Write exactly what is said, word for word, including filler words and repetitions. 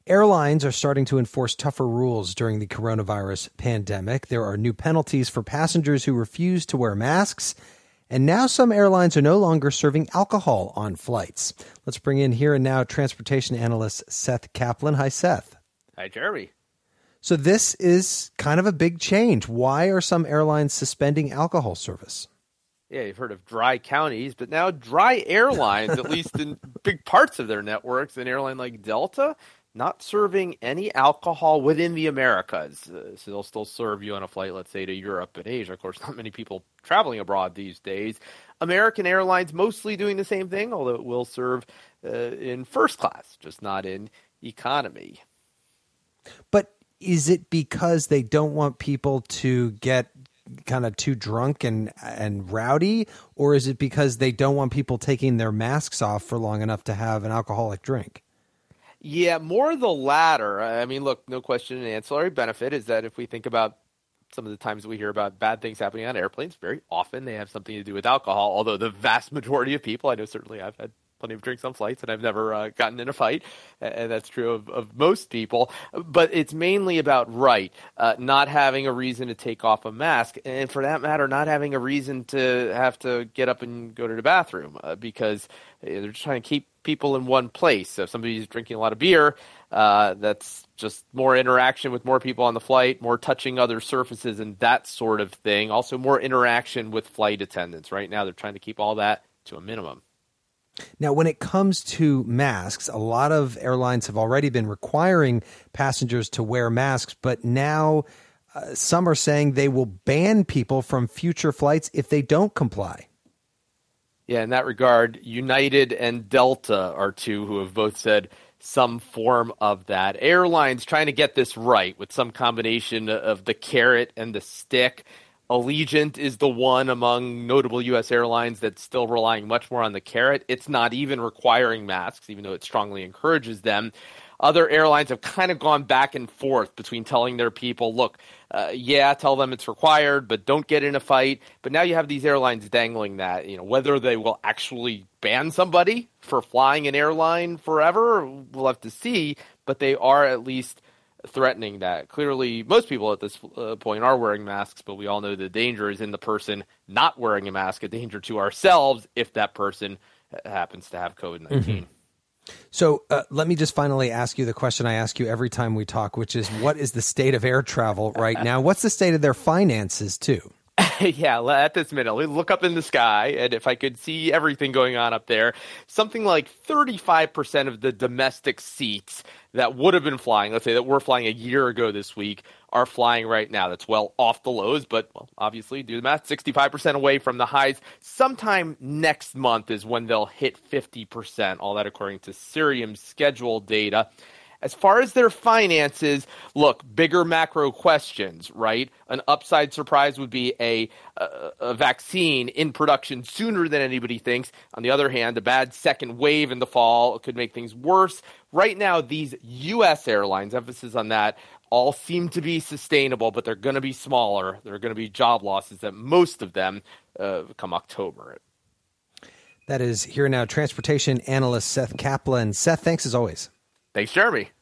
Airlines are starting to enforce tougher rules during the coronavirus pandemic. There are new penalties for passengers who refuse to wear masks. And now some airlines are no longer serving alcohol on flights. Let's bring in here and now transportation analyst Seth Kaplan. Hi, Seth. Hi, Jeremy. So this is kind of a big change. Why are some airlines suspending alcohol service? Yeah, you've heard of dry counties, but now dry airlines, at least in big parts of their networks, an airline like Delta, not serving any alcohol within the Americas. Uh, so they'll still serve you on a flight, let's say, to Europe and Asia. Of course, not many people traveling abroad these days. American Airlines mostly doing the same thing, although it will serve uh, in first class, just not in economy. But is it because they don't want people to get kind of too drunk and and rowdy, or is it because they don't want people taking their masks off for long enough to have an alcoholic drink? Yeah, more the latter. I mean, look, no question, an ancillary benefit is that if we think about some of the times we hear about bad things happening on airplanes, very often they have something to do with alcohol, although the vast majority of people, I know certainly I've had plenty of drinks on flights and I've never uh, gotten in a fight, and that's true of, of most people, but it's mainly about, right, uh, not having a reason to take off a mask, and for that matter, not having a reason to have to get up and go to the bathroom, uh, because they're just trying to keep people in one place. So if somebody's drinking a lot of beer, uh, that's just more interaction with more people on the flight, more touching other surfaces and that sort of thing. Also more interaction with flight attendants. Right now, they're trying to keep all that to a minimum. Now, when it comes to masks, a lot of airlines have already been requiring passengers to wear masks, but now uh, some are saying they will ban people from future flights if they don't comply. Yeah, in that regard, United and Delta are two who have both said some form of that. Airlines trying to get this right with some combination of the carrot and the stick. Allegiant is the one among notable U S airlines that's still relying much more on the carrot. It's not even requiring masks, even though it strongly encourages them. Other airlines have kind of gone back and forth between telling their people, look, uh, yeah, tell them it's required, but don't get in a fight. But now you have these airlines dangling that, you know, whether they will actually ban somebody for flying an airline forever, we'll have to see. But they are at least threatening that. Clearly, most people at this uh, point are wearing masks, but we all know the danger is in the person not wearing a mask, a danger to ourselves if that person happens to have COVID nineteen. Mm-hmm. So uh, let me just finally ask you the question I ask you every time we talk, which is, what is the state of air travel right now? What's the state of their finances, too? Yeah, at this minute, look up in the sky, and if I could see everything going on up there, something like thirty-five percent of the domestic seats that would have been flying, let's say that were flying a year ago this week, are flying right now. That's well off the lows, but well, obviously, do the math, sixty-five percent away from the highs. Sometime next month is when they'll hit fifty percent, all that according to Cirium's schedule data. As far as their finances, look, bigger macro questions, right? An upside surprise would be a, a, a vaccine in production sooner than anybody thinks. On the other hand, a bad second wave in the fall could make things worse. Right now, these U S airlines, emphasis on that, all seem to be sustainable, but they're going to be smaller. There are going to be job losses at most of them uh, come October. That is Here Now transportation analyst Seth Kaplan. Seth, thanks as always. Thanks, Jeremy.